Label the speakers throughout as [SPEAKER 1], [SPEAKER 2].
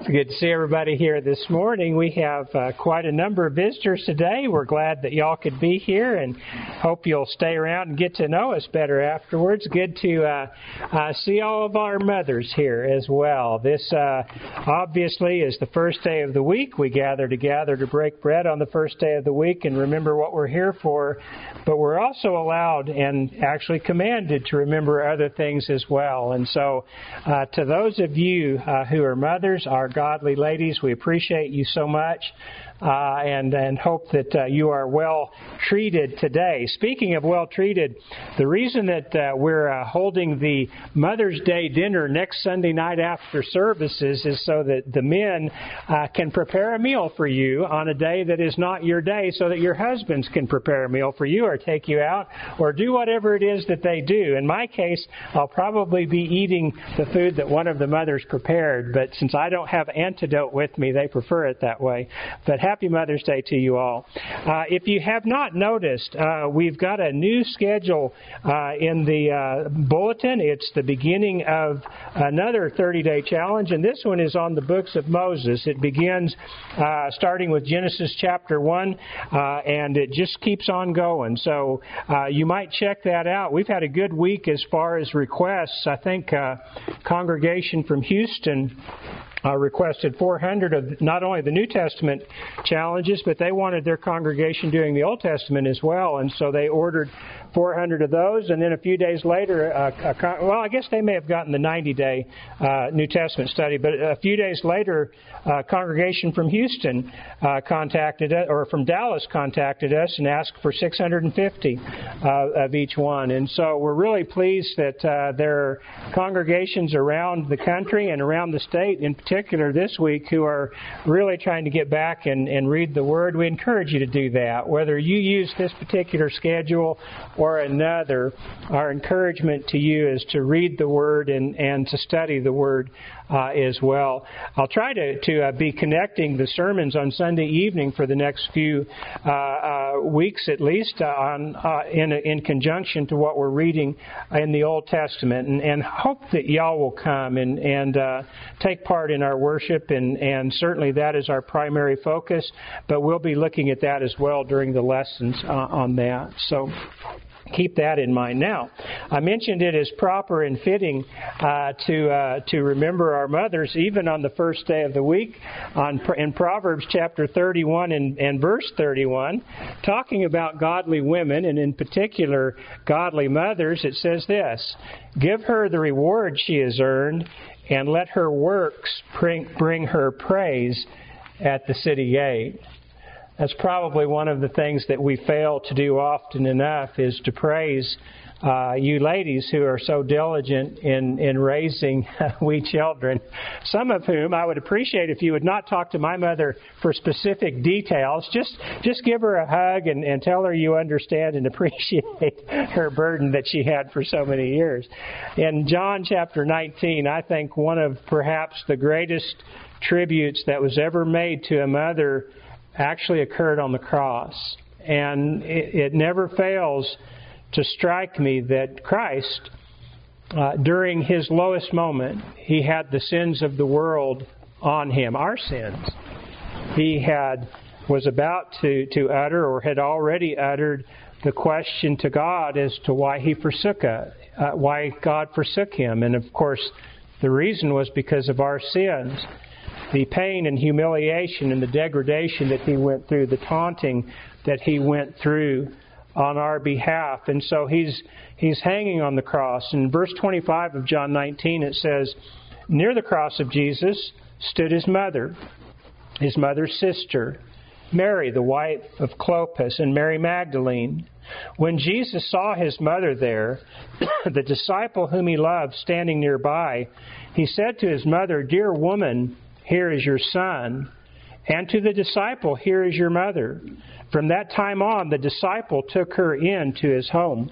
[SPEAKER 1] It's good to see everybody here this morning. We have quite a number of visitors today. We're glad that y'all could be here and hope you'll stay around and get to know us better afterwards. Good to see all of our mothers here as well. This obviously is the first day of the week. We gather together to break bread on the first day of the week and remember what we're here for. But we're also allowed and actually commanded to remember other things as well. And so to those of you who are mothers, our godly ladies, we appreciate you so much and hope that you are well treated today. Speaking of well treated, the reason that we're holding the Mother's Day dinner next Sunday night after services is so that the men can prepare a meal for you on a day that is not your day, so that your husbands can prepare a meal for you or take you out or do whatever it is that they do. In my case, I'll probably be eating the food that one of the mothers prepared, but since I don't have antidote with me, they prefer it that way. But happy Mother's Day to you all. If you have not noticed, we've got a new schedule in the bulletin. It's the beginning of another 30-day challenge, and this one is on the books of Moses. It begins starting with Genesis chapter 1, and it just keeps on going. So you might check that out. We've had a good week as far as requests. I think congregation from Houston requested 400 of not only the New Testament challenges, but they wanted their congregation doing the Old Testament as well, and so they ordered 400 of those, and then a few days later, I guess they may have gotten the 90-day New Testament study, but a few days later, a congregation from Houston contacted us, or from Dallas contacted us and asked for 650 of each one, and so we're really pleased that there are congregations around the country and around the state, in particular this week, who are really trying to get back and read the Word. We encourage you to do that. Whether you use this particular schedule or another, our encouragement to you is to read the Word and to study the Word as well. I'll try to be connecting the sermons on Sunday evening for the next few weeks at least in conjunction to what we're reading in the Old Testament, and hope that y'all will come and take part in our worship, and certainly that is our primary focus, but we'll be looking at that as well during the lessons on that. So keep that in mind. Now, I mentioned it is proper and fitting to remember our mothers even on the first day of the week. In Proverbs chapter 31 and verse 31, talking about godly women, and in particular godly mothers, it says this: "Give her the reward she has earned, and let her works bring her praise at the city gate." That's probably one of the things that we fail to do often enough, is to praise you ladies who are so diligent in raising wee children, some of whom I would appreciate if you would not talk to my mother for specific details. Just give her a hug and tell her you understand and appreciate her burden that she had for so many years. In John chapter 19, I think one of perhaps the greatest tributes that was ever made to a mother actually occurred on the cross. And it never fails to strike me that Christ, during His lowest moment, He had the sins of the world on Him, our sins. He was about to utter, or had already uttered, the question to God as to why why God forsook Him. And of course, the reason was because of our sins. The pain and humiliation and the degradation that He went through, the taunting that He went through on our behalf. And so He's hanging on the cross. In verse 25 of John 19 it says, "Near the cross of Jesus stood His mother's sister, Mary, the wife of Clopas, and Mary Magdalene. When Jesus saw His mother there, the disciple whom He loved standing nearby, He said to His mother, 'Dear woman, here is your son,' and to the disciple, 'Here is your mother.' From that time on, the disciple took her into his home."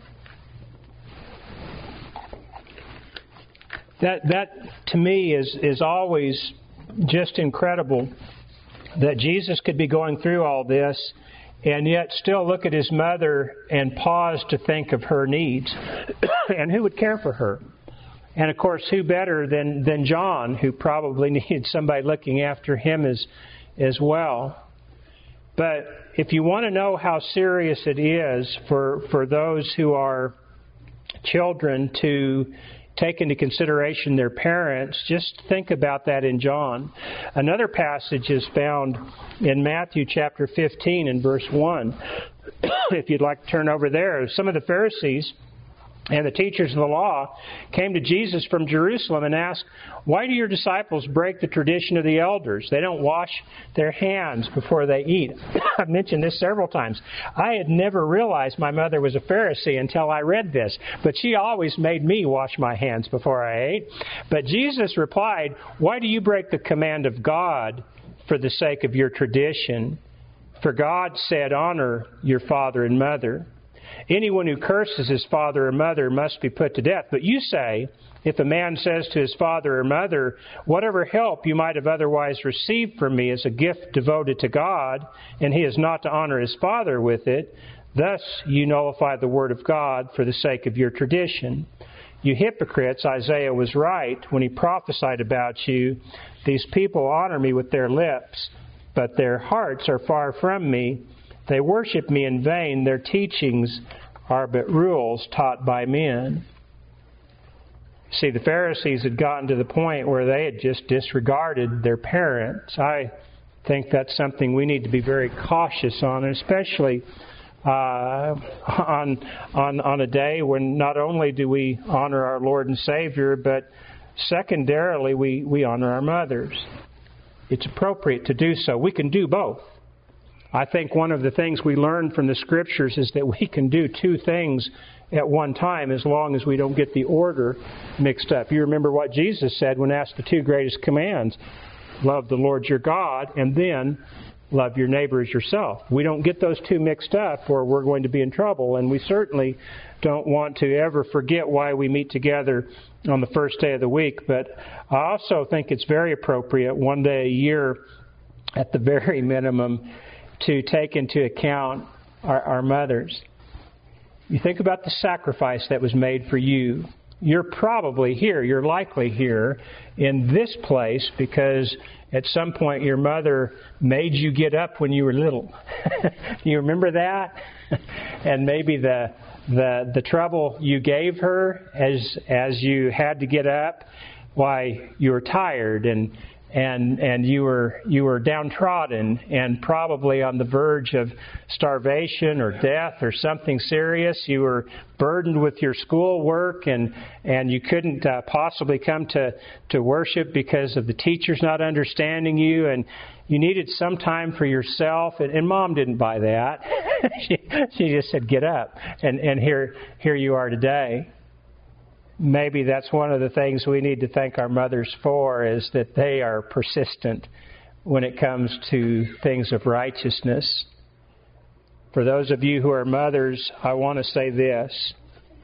[SPEAKER 1] That to me is always just incredible, that Jesus could be going through all this and yet still look at His mother and pause to think of her needs. And who would care for her? And of course, who better than John, who probably needed somebody looking after him as well. But if you want to know how serious it is for those who are children to take into consideration their parents, just think about that in John. Another passage is found in Matthew chapter 15 and verse 1. If you'd like to turn over there, some of the Pharisees and the teachers of the law came to Jesus from Jerusalem and asked, "Why do your disciples break the tradition of the elders? They don't wash their hands before they eat." I've mentioned this several times. I had never realized my mother was a Pharisee until I read this, but she always made me wash my hands before I ate. But Jesus replied, "Why do you break the command of God for the sake of your tradition? For God said, 'Honor your father and mother.' Anyone who curses his father or mother must be put to death. But you say, if a man says to his father or mother, 'Whatever help you might have otherwise received from me is a gift devoted to God,' and he is not to honor his father with it, thus you nullify the word of God for the sake of your tradition. You hypocrites, Isaiah was right when he prophesied about you. These people honor me with their lips, but their hearts are far from me. They worship me in vain. Their teachings are but rules taught by men." See, the Pharisees had gotten to the point where they had just disregarded their parents. I think that's something we need to be very cautious on, especially on a day when not only do we honor our Lord and Savior, but secondarily we honor our mothers. It's appropriate to do so. We can do both. I think one of the things we learn from the Scriptures is that we can do two things at one time as long as we don't get the order mixed up. You remember what Jesus said when asked the two greatest commands. Love the Lord your God, and then love your neighbor as yourself. We don't get those two mixed up or we're going to be in trouble, and we certainly don't want to ever forget why we meet together on the first day of the week. But I also think it's very appropriate one day a year at the very minimum to take into account our mothers. You think about the sacrifice that was made for you. You're probably here, you're likely here in this place because at some point your mother made you get up when you were little. You remember that? And maybe the trouble you gave her as you had to get up, why you were tired and you were downtrodden and probably on the verge of starvation or death or something serious. You were burdened with your schoolwork and you couldn't possibly come to worship because of the teachers not understanding you, and you needed some time for yourself. And Mom didn't buy that. She just said, "Get up," and here you are today. Maybe that's one of the things we need to thank our mothers for, is that they are persistent when it comes to things of righteousness. For those of you who are mothers, I want to say this.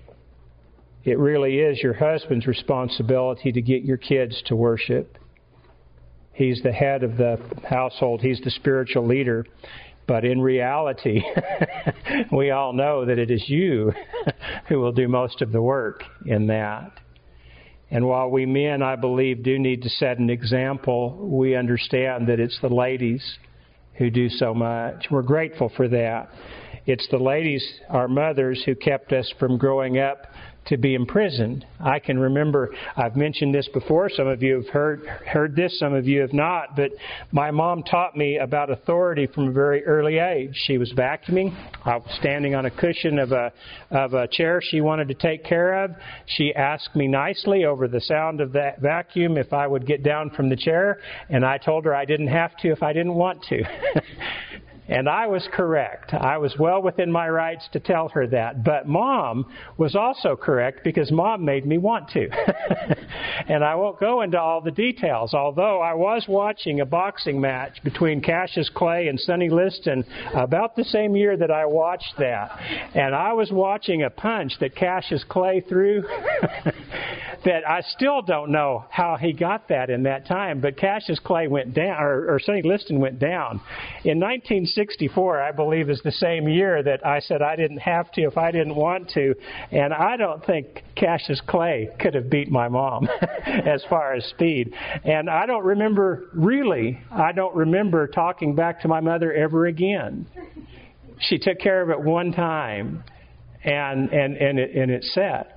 [SPEAKER 1] It really is your husband's responsibility to get your kids to worship. He's the head of the household. He's the spiritual leader. But in reality, we all know that it is you who will do most of the work in that. And while we men, I believe, do need to set an example, we understand that it's the ladies who do so much. We're grateful for that. It's the ladies, our mothers, who kept us from growing up to be imprisoned. I can remember, I've mentioned this before, some of you have heard this, some of you have not, but my mom taught me about authority from a very early age. She was vacuuming. I was standing on a cushion of a chair she wanted to take care of. She asked me nicely over the sound of that vacuum if I would get down from the chair, and I told her I didn't have to if I didn't want to. And I was correct. I was well within my rights to tell her that. But Mom was also correct because Mom made me want to. And I won't go into all the details, although I was watching a boxing match between Cassius Clay and Sonny Liston about the same year that I watched that. And I was watching a punch that Cassius Clay threw that I still don't know how he got that in that time. But Cassius Clay went down, or Sonny Liston went down. In 1960, 1964, I believe, is the same year that I said I didn't have to if I didn't want to. And I don't think Cassius Clay could have beat my mom as far as speed. And I don't remember talking back to my mother ever again. She took care of it one time, and it set.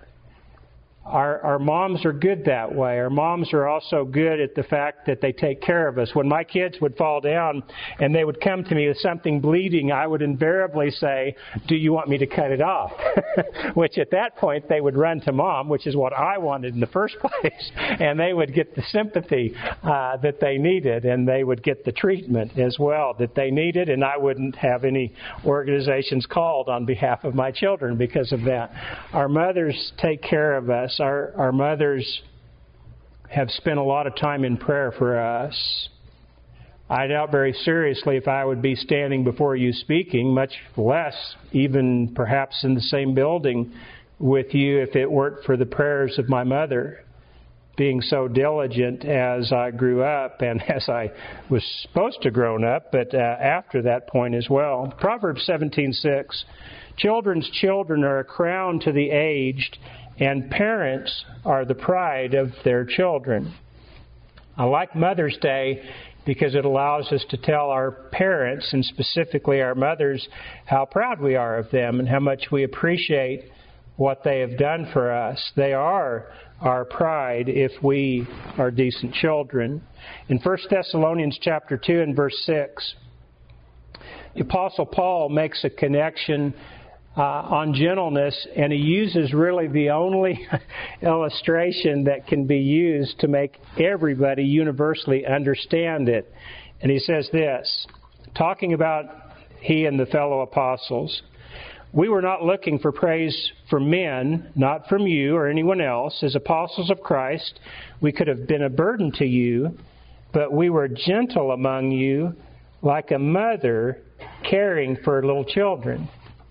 [SPEAKER 1] Our moms are good that way. Our moms are also good at the fact that they take care of us. When my kids would fall down and they would come to me with something bleeding, I would invariably say, "Do you want me to cut it off?" Which at that point they would run to Mom, which is what I wanted in the first place. And they would get the sympathy that they needed, and they would get the treatment as well that they needed, and I wouldn't have any organizations called on behalf of my children because of that. Our mothers take care of us. Our mothers have spent a lot of time in prayer for us. I doubt very seriously if I would be standing before you speaking, much less even perhaps in the same building with you, if it weren't for the prayers of my mother being so diligent as I grew up and as I was supposed to grow up, but after that point as well. Proverbs 17:6, children's children are a crown to the aged, and parents are the pride of their children. I like Mother's Day because it allows us to tell our parents, and specifically our mothers, how proud we are of them and how much we appreciate what they have done for us. They are our pride if we are decent children. In 1 Thessalonians chapter 2 and verse 6, the Apostle Paul makes a connection on gentleness, and he uses really the only illustration that can be used to make everybody universally understand it. And he says this, talking about he and the fellow apostles, "We were not looking for praise from men, not from you or anyone else. As apostles of Christ, we could have been a burden to you, but we were gentle among you, like a mother caring for little children."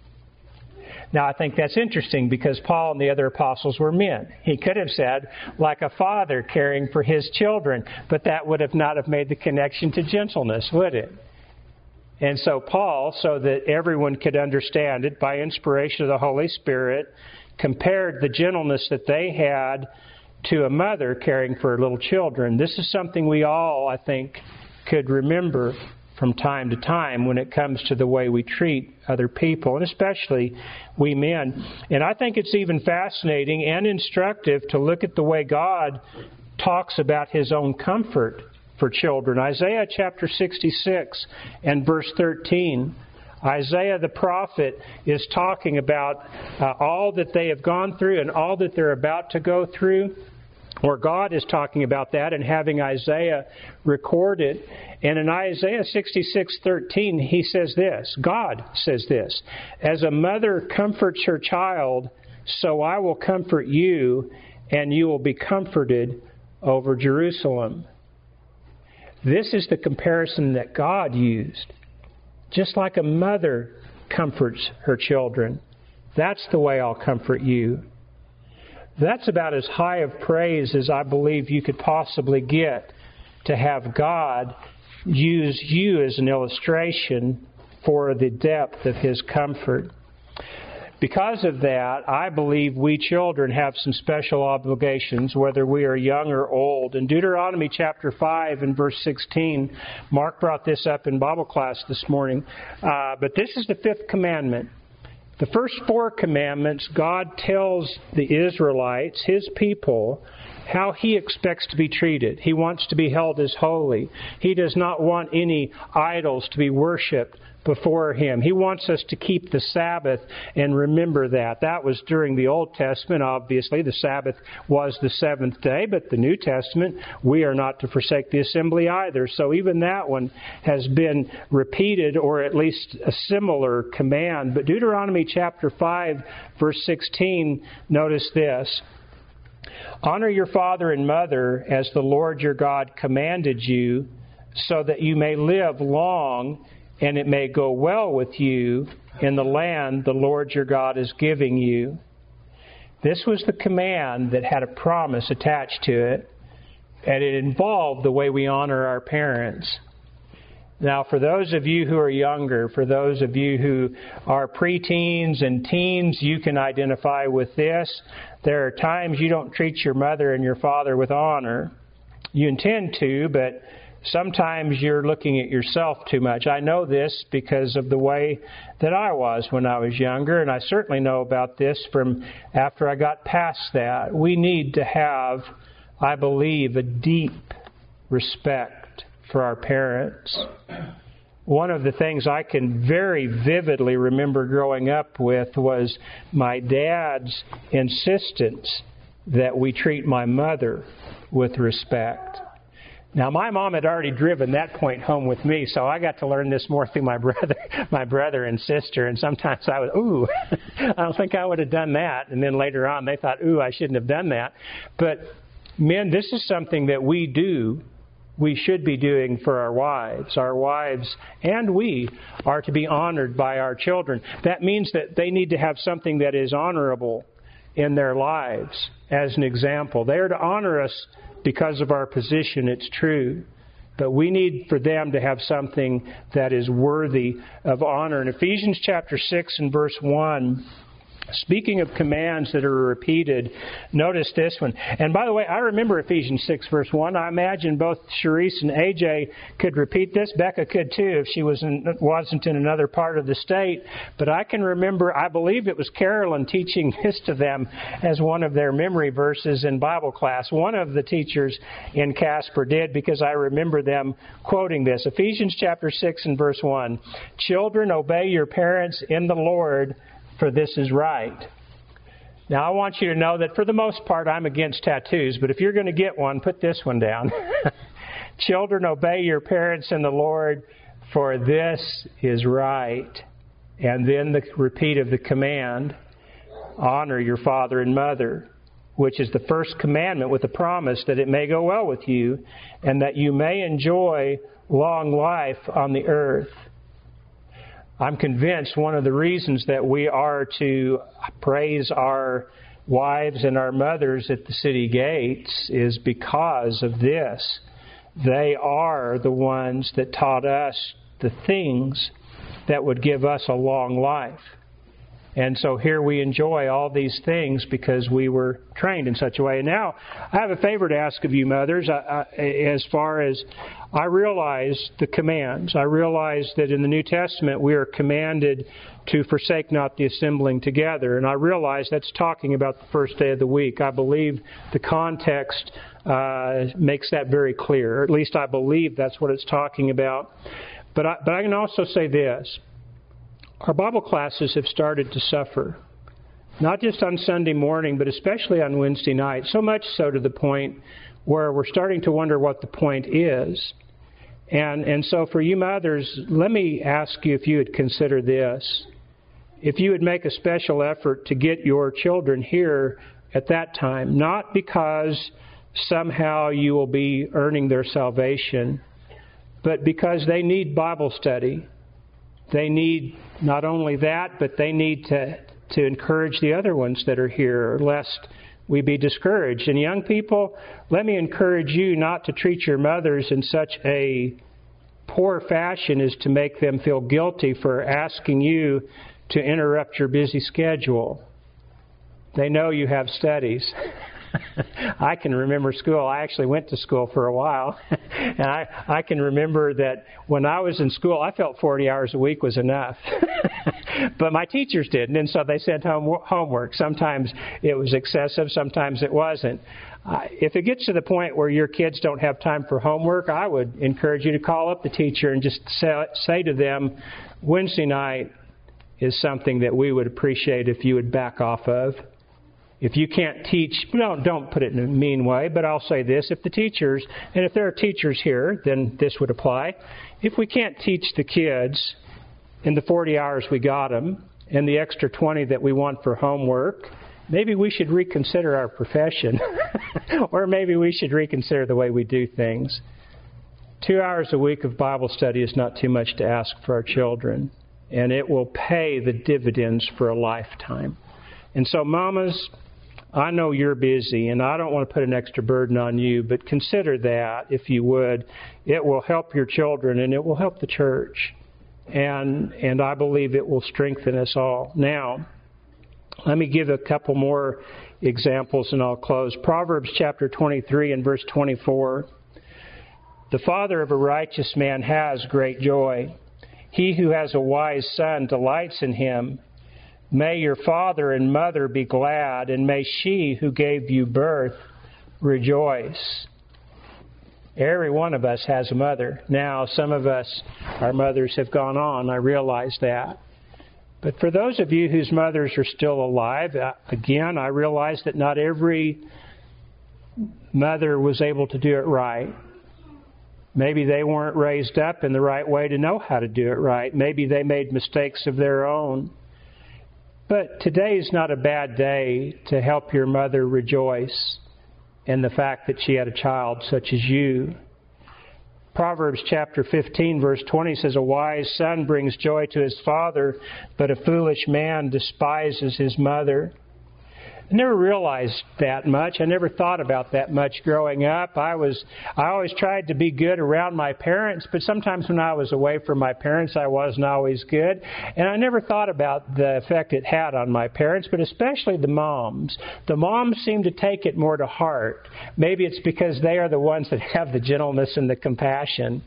[SPEAKER 1] Now, I think that's interesting because Paul and the other apostles were men. He could have said, like a father caring for his children, but that would have not have made the connection to gentleness, would it? And so Paul, so that everyone could understand it by inspiration of the Holy Spirit, compared the gentleness that they had to a mother caring for little children. This is something we all, I think, could remember from time to time when it comes to the way we treat other people, and especially we men. And I think it's even fascinating and instructive to look at the way God talks about His own comfort for children. Isaiah chapter 66 and verse 13. Isaiah the prophet is talking about all that they have gone through and all that they're about to go through. Or God is talking about that and having Isaiah record it. And in Isaiah 66:13, he says this, God says this, "As a mother comforts her child, so I will comfort you, and you will be comforted over Jerusalem." This is the comparison that God used. Just like a mother comforts her children, that's the way I'll comfort you. That's about as high of praise as I believe you could possibly get, to have God use you as an illustration for the depth of His comfort. Because of that, I believe we children have some special obligations, whether we are young or old. In Deuteronomy chapter 5 and verse 16, Mark brought this up in Bible class this morning, but this is the 5th commandment. The first 4 commandments, God tells the Israelites, His people, how He expects to be treated. He wants to be held as holy. He does not want any idols to be worshipped before Him. He wants us to keep the Sabbath and remember that. That was during the Old Testament, obviously. The Sabbath was the 7th day, but the New Testament, we are not to forsake the assembly either. So even that one has been repeated, or at least a similar command. But Deuteronomy chapter 5, verse 16, notice this. "Honor your father and mother as the Lord your God commanded you, so that you may live long and it may go well with you in the land the Lord your God is giving you." This was the command that had a promise attached to it, and it involved the way we honor our parents. Now, for those of you who are younger, for those of you who are preteens and teens, you can identify with this. There are times you don't treat your mother and your father with honor. You intend to, but sometimes you're looking at yourself too much. I know this because of the way that I was when I was younger, and I certainly know about this from after I got past that. We need to have, I believe, a deep respect for our parents. One of the things I can very vividly remember growing up with was my dad's insistence that we treat my mother with respect. Now, my mom had already driven that point home with me, so I got to learn this more through my brother and sister, and sometimes I would, ooh, I don't think I would have done that. And then later on, they thought, ooh, I shouldn't have done that. But, men, this is something that we should be doing for our wives. Our wives and we are to be honored by our children. That means that they need to have something that is honorable in their lives as an example. They are to honor us because of our position, it's true. But we need for them to have something that is worthy of honor. In Ephesians chapter 6 and verse 1, speaking of commands that are repeated, notice this one. And by the way, I remember Ephesians 6 verse 1. I imagine both Sharice and AJ could repeat this. Becca could too if she wasn't in another part of the state. But I can remember, I believe it was Carolyn teaching this to them as one of their memory verses in Bible class. One of the teachers in Casper did, because I remember them quoting this. Ephesians chapter 6 and verse 1. Children, obey your parents in the Lord, for this is right. Now, I want you to know that for the most part, I'm against tattoos, but if you're going to get one, put this one down. Children, obey your parents in the Lord, for this is right. And then the repeat of the command, honor your father and mother, which is the first commandment with the promise that it may go well with you and that you may enjoy long life on the earth. I'm convinced one of the reasons that we are to praise our wives and our mothers at the city gates is because of this. They are the ones that taught us the things that would give us a long life. And so here we enjoy all these things because we were trained in such a way. And now, I have a favor to ask of you mothers. As far as I realize the commands, I realize that in the New Testament we are commanded to forsake not the assembling together. And I realize that's talking about the first day of the week. I believe the context makes that very clear. Or at least I believe that's what it's talking about. But I can also say this. Our Bible classes have started to suffer, not just on Sunday morning, but especially on Wednesday night, so much so to the point where we're starting to wonder what the point is. And so for you mothers, let me ask you if you would consider this. If you would make a special effort to get your children here at that time, not because somehow you will be earning their salvation, but because they need Bible study. They need not only that, but they need to encourage the other ones that are here, lest we be discouraged. And young people, let me encourage you not to treat your mothers in such a poor fashion as to make them feel guilty for asking you to interrupt your busy schedule. They know you have studies. I can remember school. I actually went to school for a while. And I can remember that when I was in school, I felt 40 hours a week was enough. But my teachers didn't, and so they sent home homework. Sometimes it was excessive, sometimes it wasn't. If it gets to the point where your kids don't have time for homework, I would encourage you to call up the teacher and just say to them, Wednesday night is something that we would appreciate if you would back off of. If you can't teach, don't put it in a mean way, but I'll say this. If the teachers, and if there are teachers here, then this would apply. If we can't teach the kids in the 40 hours we got them and the extra 20 that we want for homework, maybe we should reconsider our profession. Or maybe we should reconsider the way we do things. 2 hours a week of Bible study is not too much to ask for our children. And it will pay the dividends for a lifetime. And so, mamas, I know you're busy, and I don't want to put an extra burden on you, but consider that, if you would. It will help your children, and it will help the church. And I believe it will strengthen us all. Now, let me give a couple more examples, and I'll close. Proverbs chapter 23 and verse 24. The father of a righteous man has great joy. He who has a wise son delights in him. May your father and mother be glad, and may she who gave you birth rejoice. Every one of us has a mother. Now, some of us, our mothers have gone on. I realize that. But for those of you whose mothers are still alive, again, I realize that not every mother was able to do it right. Maybe they weren't raised up in the right way to know how to do it right. Maybe they made mistakes of their own. But today is not a bad day to help your mother rejoice in the fact that she had a child such as you. Proverbs chapter 15 verse 20 says, a wise son brings joy to his father, but a foolish man despises his mother. I never realized that much. I never thought about that much growing up. I always tried to be good around my parents, but sometimes when I was away from my parents, I wasn't always good. And I never thought about the effect it had on my parents, but especially the moms. The moms seem to take it more to heart. Maybe it's because they are the ones that have the gentleness and the compassion.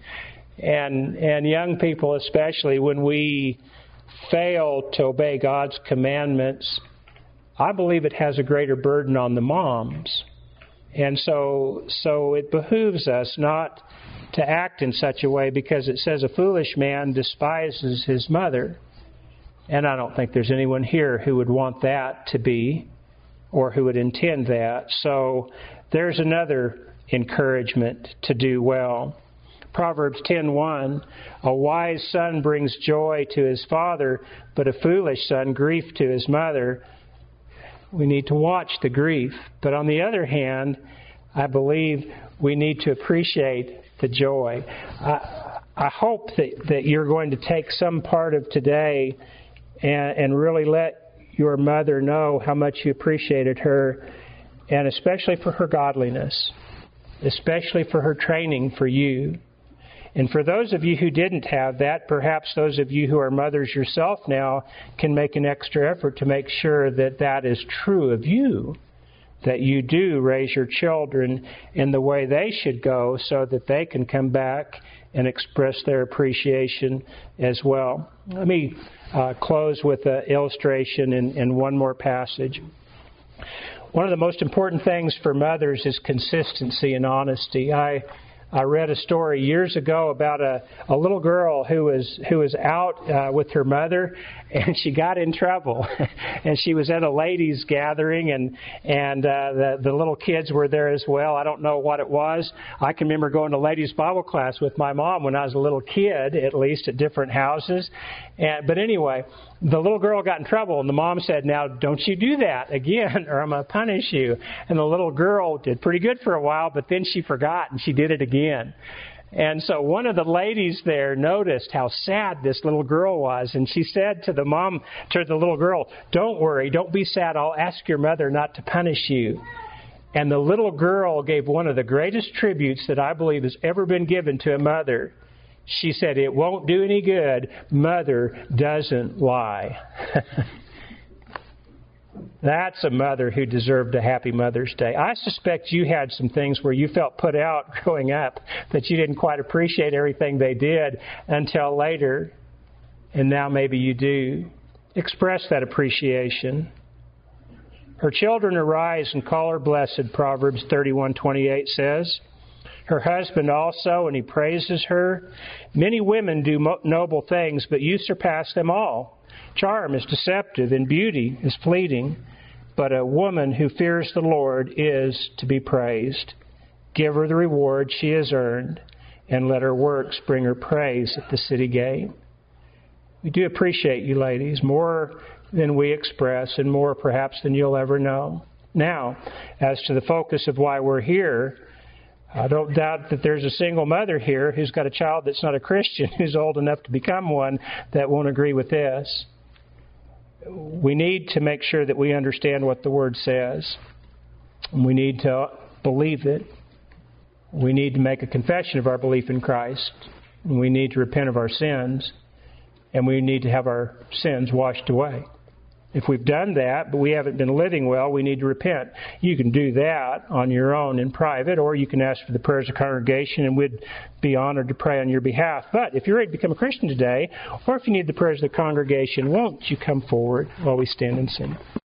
[SPEAKER 1] And young people especially, when we fail to obey God's commandments, I believe it has a greater burden on the moms. And so it behooves us not to act in such a way, because it says a foolish man despises his mother. And I don't think there's anyone here who would want that to be, or who would intend that. So there's another encouragement to do well. Proverbs 10:1, a wise son brings joy to his father, but a foolish son grief to his mother. We need to watch the grief. But on the other hand, I believe we need to appreciate the joy. I hope that you're going to take some part of today and really let your mother know how much you appreciated her, and especially for her godliness, especially for her training for you. And for those of you who didn't have that, perhaps those of you who are mothers yourself now can make an extra effort to make sure that that is true of you, that you do raise your children in the way they should go so that they can come back and express their appreciation as well. Let me close with an illustration in one more passage. One of the most important things for mothers is consistency and honesty. I read a story years ago about a little girl who was out with her mother, and she got in trouble. And she was at a ladies' gathering, and the little kids were there as well. I don't know what it was. I can remember going to ladies' Bible class with my mom when I was a little kid, at least at different houses. But anyway, the little girl got in trouble, and the mom said, now, don't you do that again, or I'm going to punish you. And the little girl did pretty good for a while, but then she forgot, and she did it again. And so one of the ladies there noticed how sad this little girl was, and she said to the mom, to the little girl, don't worry, don't be sad, I'll ask your mother not to punish you. And the little girl gave one of the greatest tributes that I believe has ever been given to a mother. She said, it won't do any good. Mother doesn't lie. That's a mother who deserved a happy Mother's Day. I suspect you had some things where you felt put out growing up, that you didn't quite appreciate everything they did until later. And now maybe you do. Express that appreciation. Her children arise and call her blessed, Proverbs 31:28 says. Her husband also, and he praises her. Many women do noble things, but you surpass them all. Charm is deceptive, and beauty is fleeting, but a woman who fears the Lord is to be praised. Give her the reward she has earned, and let her works bring her praise at the city gate. We do appreciate you, ladies, more than we express, and more perhaps than you'll ever know. Now, as to the focus of why we're here, I don't doubt that there's a single mother here who's got a child that's not a Christian, who's old enough to become one, that won't agree with this. We need to make sure that we understand what the Word says. We need to believe it. We need to make a confession of our belief in Christ. We need to repent of our sins. And we need to have our sins washed away. If we've done that, but we haven't been living well, we need to repent. You can do that on your own in private, or you can ask for the prayers of the congregation, and we'd be honored to pray on your behalf. But if you're ready to become a Christian today, or if you need the prayers of the congregation, won't you come forward while we stand and sing?